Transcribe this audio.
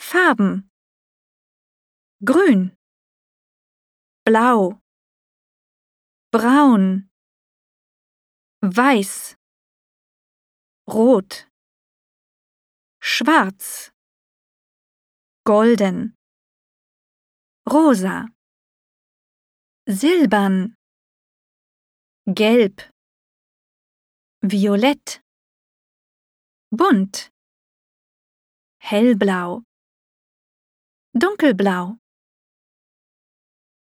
Farben: grün, blau, braun, weiß, rot, schwarz, golden, rosa, silbern, gelb, violett, bunt, hellblau, dunkelblau.